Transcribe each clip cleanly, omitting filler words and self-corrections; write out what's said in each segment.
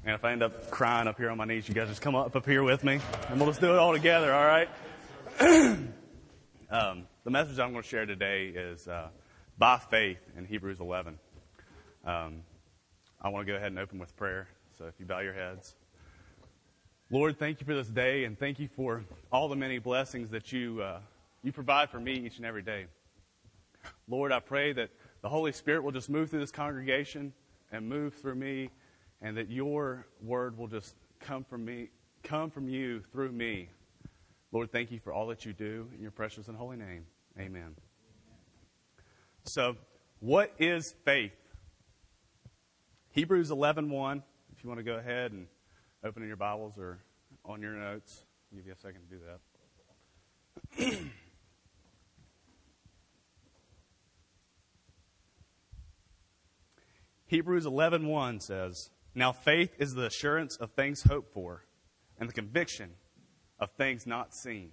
And if I end up crying up here on my knees, you guys just come up here with me, and we'll just do it all together, all right? The message I'm going to share today is by faith in Hebrews 11. I want to go ahead and open with prayer, so if you bow your heads. Lord, thank you for this day, and thank you for all the many blessings that you provide for me each and every day. Lord, I pray that the Holy Spirit will just move through this congregation and move through me, and that your word will just come from you through me. Lord, thank you for all that you do in your precious and holy name. Amen. So, what is faith? Hebrews 11:1. If you want to go ahead and open in your Bibles or on your notes, I'll give you a second to do that. Hebrews 11:1 says, "Now faith is the assurance of things hoped for, and the conviction of things not seen."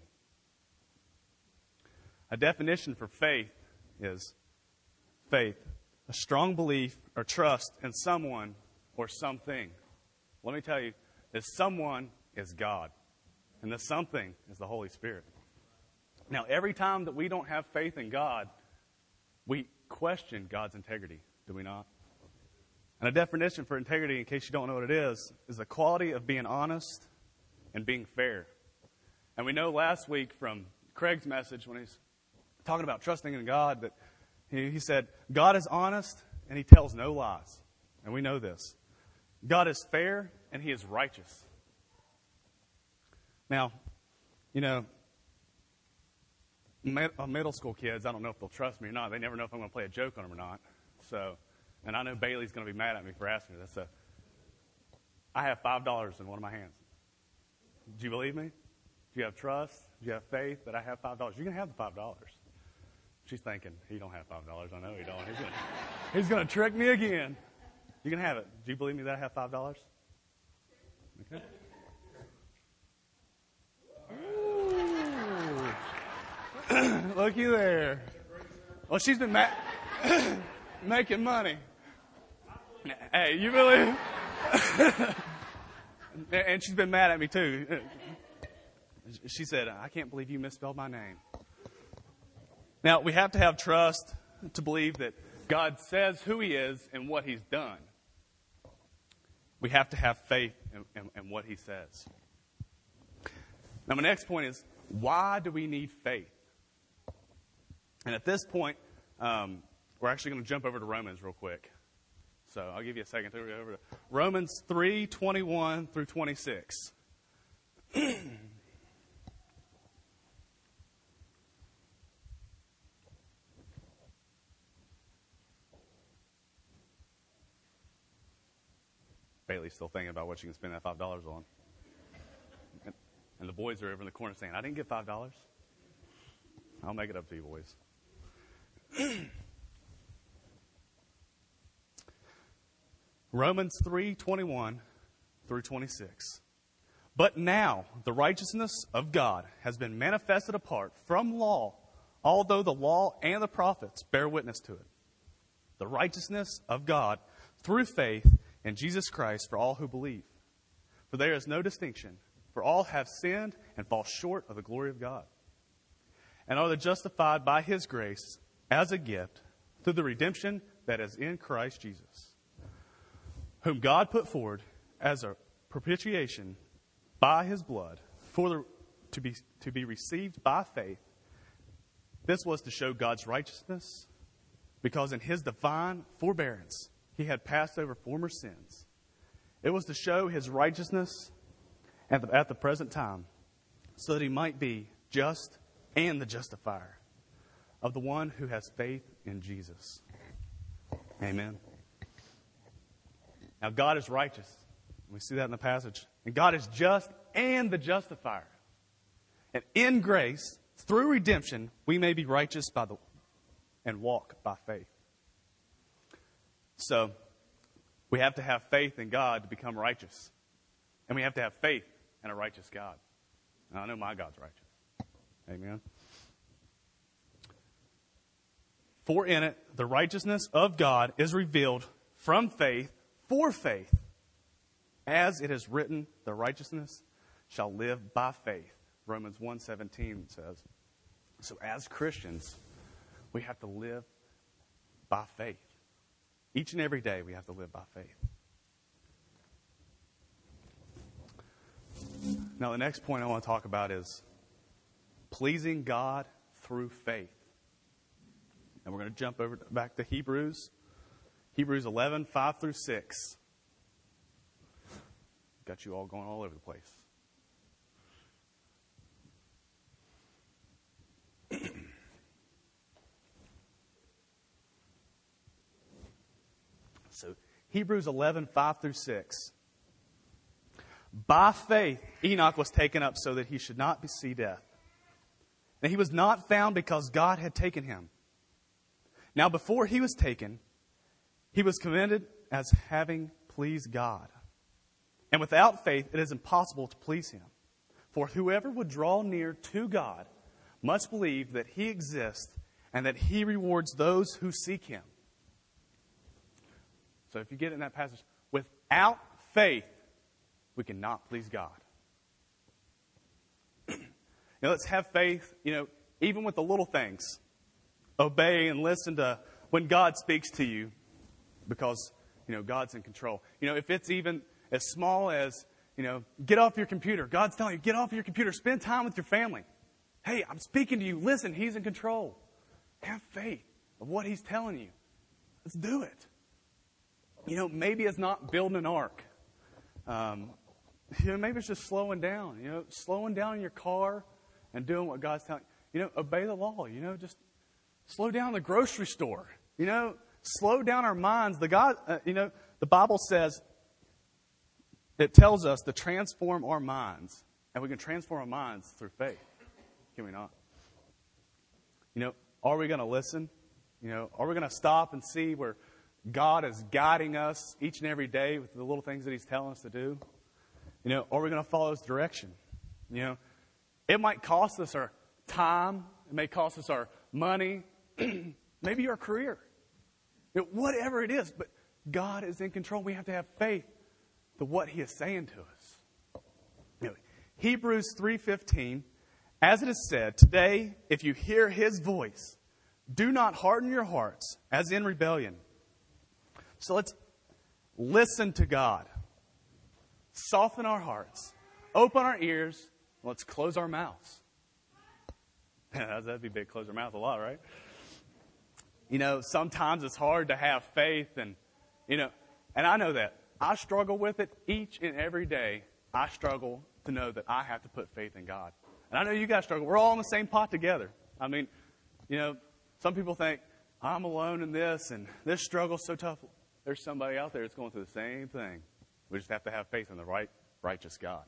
A definition for faith is faith, a strong belief or trust in someone or something. Let me tell you, this someone is God, and the something is the Holy Spirit. Now, every time that we don't have faith in God, we question God's integrity, do we not? And a definition for integrity, in case you don't know what it is the quality of being honest and being fair. And we know last week from Craig's message when he's talking about trusting in God that he said, God is honest and he tells no lies. And we know this. God is fair and he is righteous. Now, you know, middle school kids, I don't know if they'll trust me or not. They never know if I'm going to play a joke on them or not. And I know Bailey's going to be mad at me for asking me this. So I have $5 in one of my hands. Do you believe me? Do you have trust? Do you have faith that I have $5? You can have the $5. She's thinking, he don't have $5. I know he don't. He's going to trick me again. You can have it. Do you believe me that I have $5? Okay. Ooh. Looky there. Well, she's been making money. Hey, you believe? And she's been mad at me too. She said, I can't believe you misspelled my name. Now, we have to have trust to believe that God says who he is and what he's done. We have to have faith in what he says. Now, my next point is, why do we need faith? And at this point, we're actually going to jump over to Romans real quick. So I'll give you a second to go over to Romans 3:21 through 26. Bailey's still thinking about what she can spend that $5 on. And the boys are over in the corner saying, I didn't get $5. I'll make it up to you, boys. Romans 3:21 through 26. But now the righteousness of God has been manifested apart from law, although the law and the prophets bear witness to it. The righteousness of God through faith in Jesus Christ for all who believe. For there is no distinction, for all have sinned and fall short of the glory of God, and are justified by his grace as a gift through the redemption that is in Christ Jesus, whom God put forward as a propitiation by his blood to be received by faith. This was to show God's righteousness, because in his divine forbearance he had passed over former sins. It was to show his righteousness at the present time, so that he might be just and the justifier of the one who has faith in Jesus. Amen. Now, God is righteous. We see that in the passage. And God is just and the justifier. And in grace, through redemption, we may be righteous and walk by faith. So, we have to have faith in God to become righteous. And we have to have faith in a righteous God. Now, I know my God's righteous. Amen. For in it, the righteousness of God is revealed from faith for faith. As it is written, the righteousness shall live by faith. Romans 1:17 says. So as Christians, we have to live by faith. Each and every day we have to live by faith. Now the next point I want to talk about is pleasing God through faith. And we're going to jump over back to Hebrews 11, 5 through 6. Got you all going all over the place. So, Hebrews 11, 5 through 6. By faith, Enoch was taken up so that he should not see death. And he was not found because God had taken him. Now, before he was taken, he was commended as having pleased God. And without faith, it is impossible to please him. For whoever would draw near to God must believe that he exists and that he rewards those who seek him. So if you get in that passage, without faith, we cannot please God. Let's have faith, even with the little things. Obey and listen to when God speaks to you because, God's in control. If it's even as small as, get off your computer. God's telling you, get off your computer. Spend time with your family. Hey, I'm speaking to you. Listen, he's in control. Have faith of what he's telling you. Let's do it. Maybe it's not building an ark. Maybe it's just slowing down. Slowing down in your car and doing what God's telling you. Obey the law. Just slow down the grocery store. Slow down our minds. The Bible says, it tells us to transform our minds. And we can transform our minds through faith. Can we not? Are we going to listen? Are we going to stop and see where God is guiding us each and every day with the little things that he's telling us to do? Are we going to follow his direction? It might cost us our time. It may cost us our money. Maybe our career. Whatever it is. But God is in control. We have to have faith to what he is saying to us. Hebrews 3:15, as it is said, today, if you hear his voice, do not harden your hearts as in rebellion. So let's listen to God. Soften our hearts. Open our ears. Let's close our mouths. That'd be big. Close our mouth a lot, right? Sometimes it's hard to have faith and I know that. I struggle with it each and every day. I struggle to know that I have to put faith in God. And I know you guys struggle. We're all in the same pot together. I mean, some people think, I'm alone in this and this struggle's so tough. There's somebody out there that's going through the same thing. We just have to have faith in the righteous God.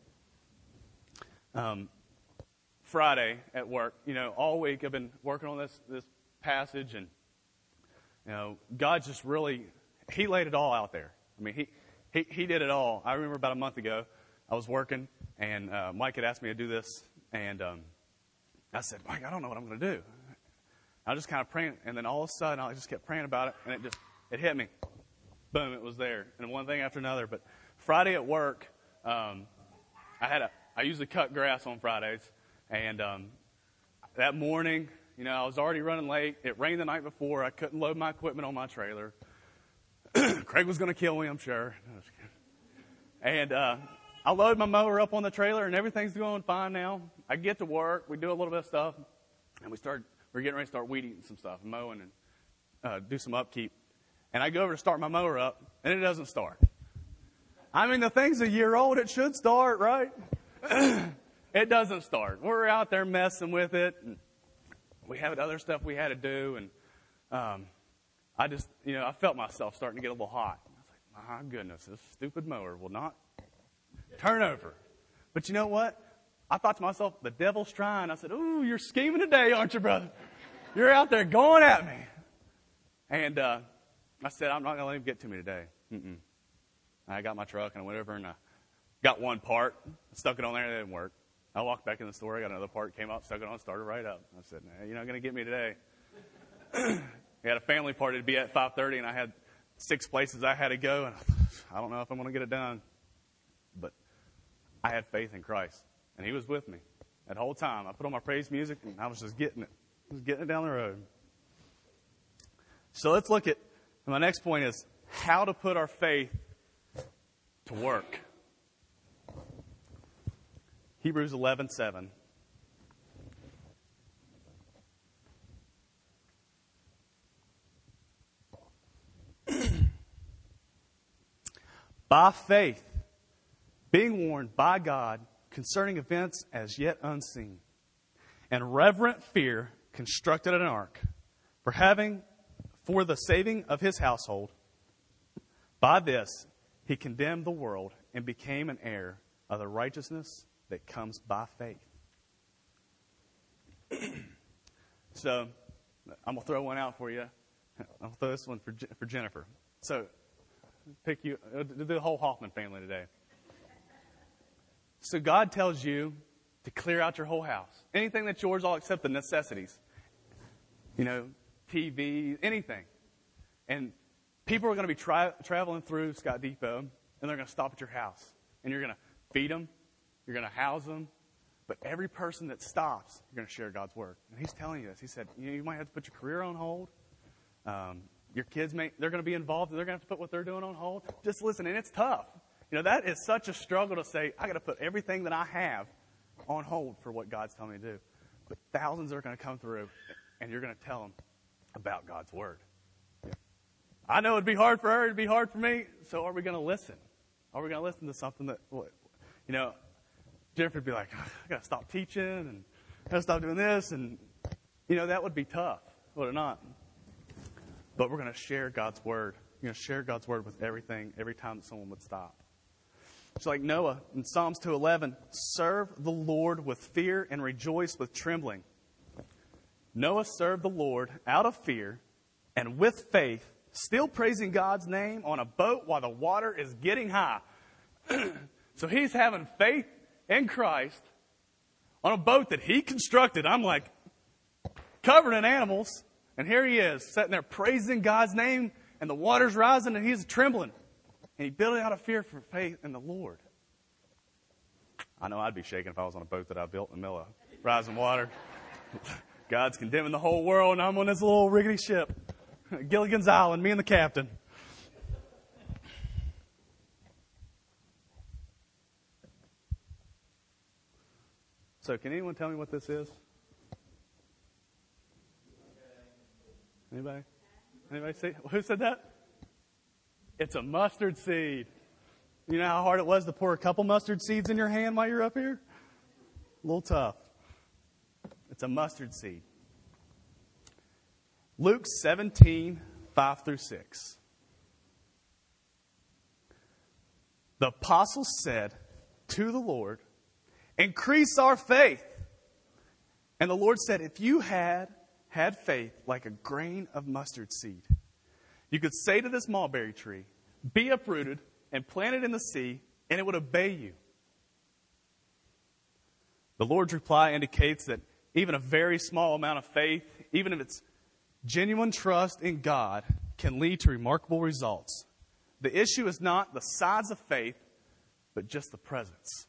Friday at work, all week I've been working on this passage and, God just really, he laid it all out there. I mean, he did it all. I remember about a month ago, I was working, and Mike had asked me to do this, and I said, Mike, I don't know what I'm going to do. I was just kind of praying, and then all of a sudden, I just kept praying about it, and it hit me. Boom, it was there, and one thing after another. But Friday at work, I usually cut grass on Fridays, and that morning, I was already running late. It rained the night before. I couldn't load my equipment on my trailer. Craig was going to kill me, I'm sure. And I load my mower up on the trailer, and everything's going fine now. I get to work. We do a little bit of stuff, and we're getting ready to start weed eating some stuff, mowing, and do some upkeep. And I go over to start my mower up, and it doesn't start. I mean, the thing's a year old. It should start, right? It doesn't start. We're out there messing with it, and we have other stuff we had to do, and I felt myself starting to get a little hot. I was like, my goodness, this stupid mower will not turn over. But you know what? I thought to myself, the devil's trying. I said, ooh, you're scheming today, aren't you, brother? You're out there going at me. And I said, I'm not going to let him get to me today. I got my truck and whatever, and I got one part, stuck it on there, and it didn't work. I walked back in the store, I got another part, came out, stuck it on, started right up. I said, nah, you're not going to get me today. We had a family party to be at 5:30, and I had 6 places I had to go, and I don't know if I'm going to get it done. But I had faith in Christ, and He was with me that whole time. I put on my praise music, and I was just getting it. Just getting it down the road. So let's look at, my next point is how to put our faith to work. Hebrews 11:7. By faith, being warned by God concerning events as yet unseen, and reverent fear constructed an ark, for the saving of his household. By this he condemned the world and became an heir of the righteousness that comes by faith. So, I'm going to throw one out for you. I'll throw this one for Jennifer. So, pick you, the whole Hoffman family today. So God tells you to clear out your whole house. Anything that's yours, all except the necessities. TV, anything. And people are going to be traveling through Scott Depot, and they're going to stop at your house. And you're going to feed them. You're going to house them. But every person that stops, you're going to share God's word. And He's telling you this. He said, you might have to put your career on hold. Your kids, they're going to be involved, and they're going to have to put what they're doing on hold. Just listen, and it's tough. That is such a struggle to say, I got to put everything that I have on hold for what God's telling me to do. But thousands are going to come through, and you're going to tell them about God's word. Yeah. I know it'd be hard for her, it'd be hard for me, so are we going to listen? Are we going to listen to something that, Jennifer would be like, I got to stop teaching, and I got to stop doing this, and, that would be tough, would it not? But we're going to share God's word. We're going to share God's word with every time that someone would stop. It's like Noah in Psalms 2:11, serve the Lord with fear and rejoice with trembling. Noah served the Lord out of fear and with faith, still praising God's name on a boat while the water is getting high. So he's having faith in Christ on a boat that he constructed. I'm like, covered in animals. And here he is, sitting there praising God's name, and the water's rising, and he's trembling. And he built it out of fear for faith in the Lord. I know I'd be shaking if I was on a boat that I built in the middle of rising water. God's condemning the whole world, and I'm on this little rickety ship. Gilligan's Island, me and the captain. So can anyone tell me what this is? Anybody? Anybody say? Who said that? It's a mustard seed. You know how hard it was to pour a couple mustard seeds in your hand while you're up here? A little tough. It's a mustard seed. Luke 17:5-6. The apostles said to the Lord, increase our faith. And the Lord said, if you had faith like a grain of mustard seed, you could say to this mulberry tree, be uprooted and planted in the sea, and it would obey you. The Lord's reply indicates that even a very small amount of faith, even if it's genuine trust in God, can lead to remarkable results. The issue is not the size of faith, but just the presence.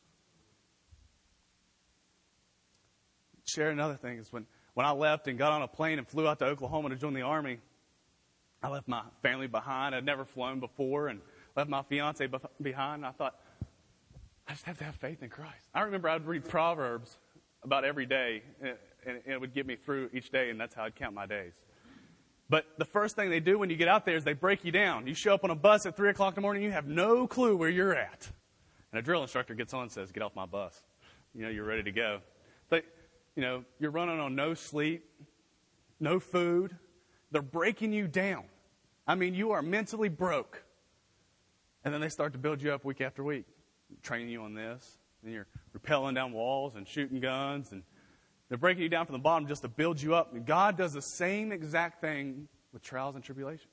Share another thing is when I left and got on a plane and flew out to Oklahoma to join the Army, I left my family behind. I'd never flown before and left my fiance behind. And I thought, I just have to have faith in Christ. I remember I'd read Proverbs about every day, and it would get me through each day, and that's how I'd count my days. But the first thing they do when you get out there is they break you down. You show up on a bus at 3 o'clock in the morning, you have no clue where you're at. And a drill instructor gets on and says, get off my bus. You're ready to go. But, you're running on no sleep, no food. They're breaking you down. I mean, you are mentally broke. And then they start to build you up week after week, training you on this. And you're rappelling down walls and shooting guns. And they're breaking you down from the bottom just to build you up. And God does the same exact thing with trials and tribulations.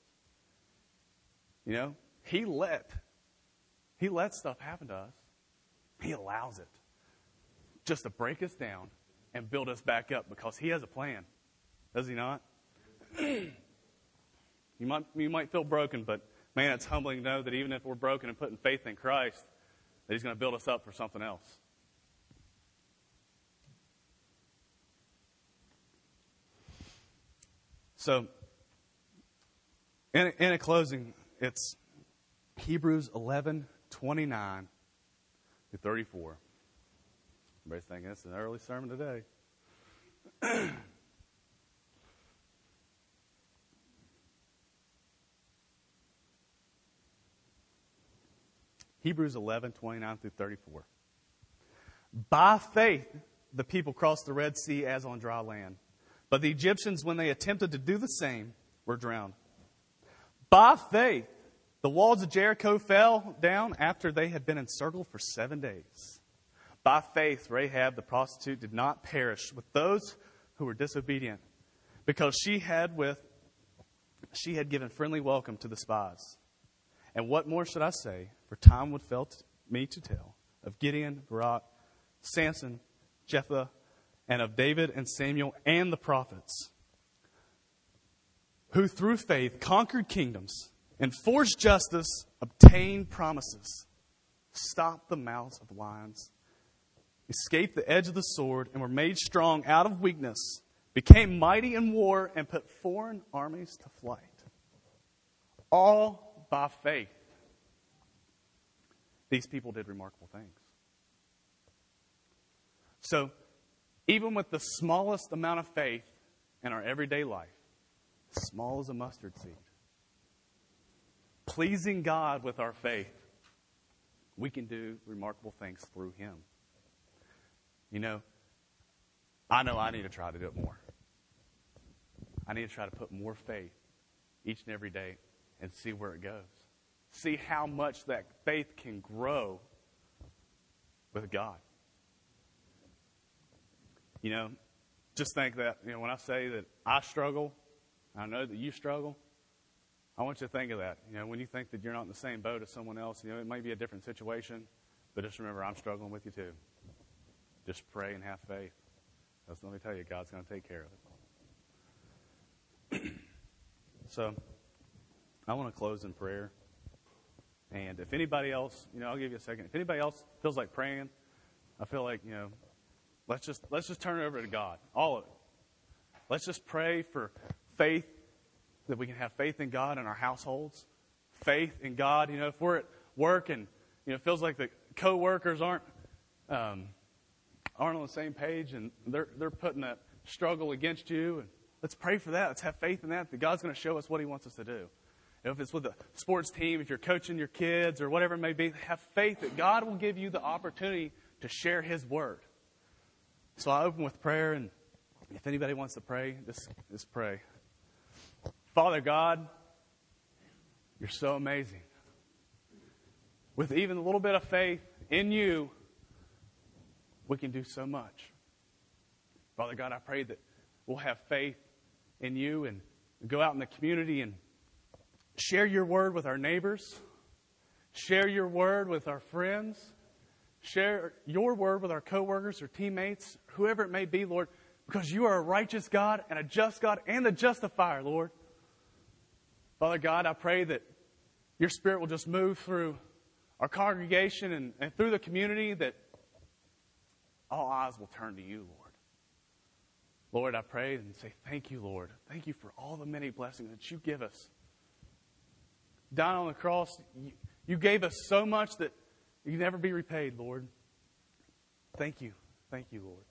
He let stuff happen to us. He allows it just to break us down and build us back up because He has a plan. Does He not? You might feel broken, but man, it's humbling to know that even if we're broken and putting faith in Christ, that he's going to build us up for something else. So, in a closing, it's Hebrews 11:29 through 34. Everybody's thinking it's an early sermon today. Hebrews 11:29 through 34. By faith, the people crossed the Red Sea as on dry land. But the Egyptians, when they attempted to do the same, were drowned. By faith, the walls of Jericho fell down after they had been encircled for 7 days. By faith, Rahab the prostitute did not perish with those who were disobedient, because she had given friendly welcome to the spies. And what more should I say? For time would fail me to tell of Gideon, Barak, Samson, Jephthah, and of David and Samuel and the prophets, who through faith conquered kingdoms, enforced justice, obtained promises, stopped the mouths of lions, escaped the edge of the sword, and were made strong out of weakness, became mighty in war, and put foreign armies to flight. All by faith. These people did remarkable things. So, even with the smallest amount of faith in our everyday life, small as a mustard seed, pleasing God with our faith, we can do remarkable things through Him. You know I need to try to do it more. I need to try to put more faith each and every day and see where it goes. See how much that faith can grow with God. You know, just think that, when I say that I struggle, I know that you struggle, I want you to think of that. When you think that you're not in the same boat as someone else, it might be a different situation, but just remember, I'm struggling with you too. Just pray and have faith. Let me tell you, God's going to take care of it. So, I want to close in prayer. And if anybody else, I'll give you a second. If anybody else feels like praying, I feel like, let's just turn it over to God, all of it. Let's just pray for faith, that we can have faith in God in our households, faith in God. If we're at work and it feels like the co-workers aren't on the same page and they're putting that struggle against you, and let's pray for that. Let's have faith in that God's going to show us what He wants us to do. If it's with a sports team, if you're coaching your kids or whatever it may be, have faith that God will give you the opportunity to share His word. So I open with prayer, and if anybody wants to pray, just pray. Father God, you're so amazing. With even a little bit of faith in you, we can do so much. Father God, I pray that we'll have faith in you and go out in the community and share your word with our neighbors. Share your word with our friends. Share your word with our coworkers or teammates, whoever it may be, Lord, because you are a righteous God and a just God and a justifier, Lord. Father God, I pray that your Spirit will just move through our congregation and through the community, that all eyes will turn to you, Lord. Lord, I pray and say thank you, Lord. Thank you for all the many blessings that you give us. Down on the cross, you gave us so much that you can never be repaid, Lord. Thank you. Thank you, Lord.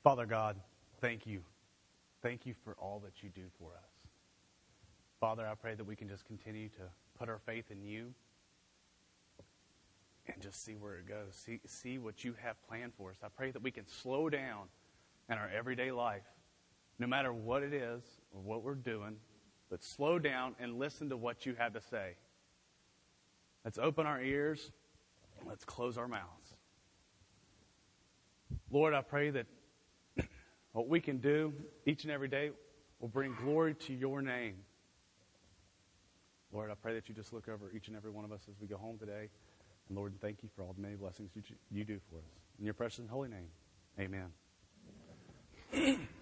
Father God, thank you. Thank you for all that you do for us. Father, I pray that we can just continue to put our faith in you and just see where it goes. See what you have planned for us. I pray that we can slow down in our everyday life, no matter what it is or what we're doing, but slow down and listen to what you have to say. Let's open our ears. Let's close our mouths. Lord, I pray that what we can do each and every day will bring glory to your name. Lord, I pray that you just look over each and every one of us as we go home today. And Lord, thank you for all the many blessings you do for us. In your precious and holy name, amen.